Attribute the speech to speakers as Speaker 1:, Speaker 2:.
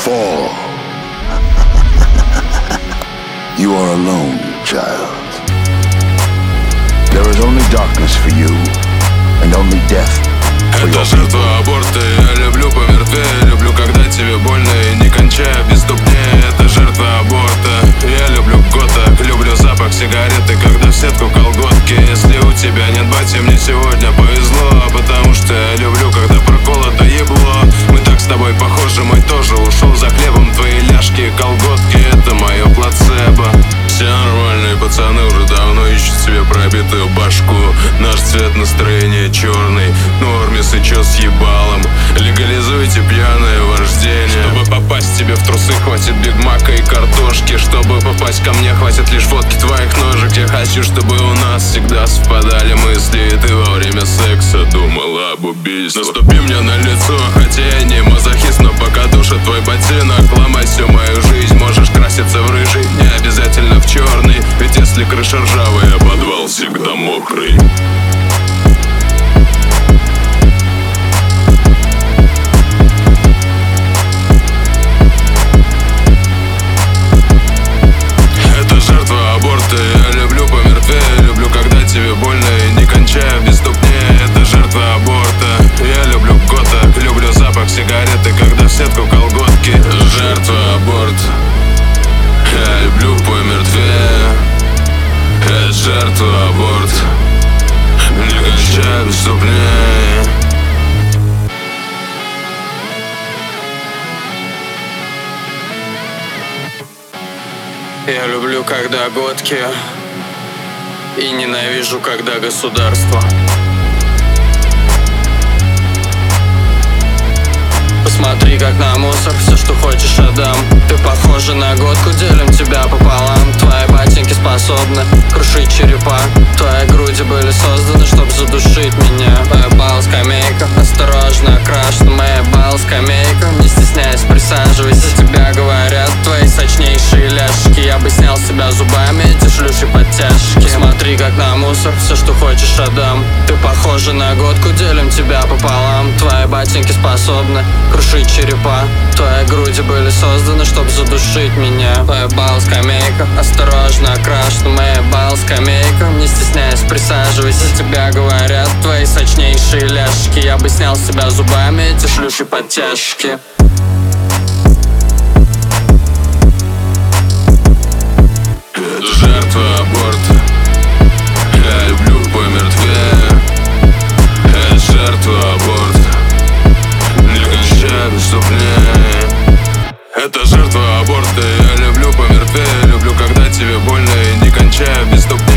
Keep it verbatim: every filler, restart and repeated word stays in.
Speaker 1: fall. You are alone, child. There is only darkness for you, and only death for your
Speaker 2: Это жертва аборта, я люблю помертвее. Люблю, когда тебе больно и не кончая без ступней. Это жертва аборта, я люблю гота. Люблю запах сигареты, когда в сетку колготки. Если у тебя нет бати, мне сегодня повезло. Потому что я люблю, когда проколото ебло. Мы так с тобой похожи, мой тоже ушел за хлебом. Твои ляжки и колготки, это мое плацебо. Все нормальные пацаны уже давно ищут себе пробитую башку. Наш цвет настроения черный, нормис и чё с ебалом. Легализуйте пьяное вождение. Чтобы попасть тебе в трусы, хватит бигмака и картошки. Чтобы попасть ко мне, хватит лишь фотки твоих ножек. Я хочу, чтобы у нас всегда совпадали мысли, и ты во время секса думала об убийстве. Наступи мне на лицо, хотя я не мазохист, но пока душит твой ботинок, ломай всю мою жизнь. Можешь краситься в рыжий, не обязательно в черный. Ведь если крыша ржавая, подвал всегда мокрый. Это жертва аборта, я люблю помертвее. Люблю, когда тебе больно и не кончая без ступней. Это жертва аборта, я люблю гота. Люблю запах сигареты, когда в сетку колготки. Жертва аборта, я люблю помертвее. Это жертва аборт, не кончай без ступней.
Speaker 3: Я люблю, когда годки, и ненавижу, когда государство. Посмотри, как на мусор, все, что хочешь, отдам. Ты похожа на годку, делим тебя пополам. Твои ботинки способны крушить черепа. Твои груди были созданы, чтоб задушить меня. Моя бал-скамейка, осторожно окрашена. Моя бал-скамейка, не стесняясь, присаживайся. Тебя говорят твои сочнейшие ляжки. Я бы снял с себя зубами эти шлюши подтяжки. Смотри, как на мусор, все, что хочешь, отдам. Ты похожа на годку, делим тебя пополам. Твои ботинки способны крушить черепа. Твои груди были созданы, чтоб задушить меня. Твоя бал-скамейка, осторожно окрашена. Моя бал-скамейка, не стесняясь, присаживайся. Тебя говорят твои сочнейшие ляжки. Я бы снял с себя зубами эти шлюши подтяжки.
Speaker 2: Жертва аборта, я люблю помертвее. Это жертва аборта, не кончай без ступней. Это жертва аборта, я люблю помертвее. Люблю, когда тебе больно и не кончая без ступней.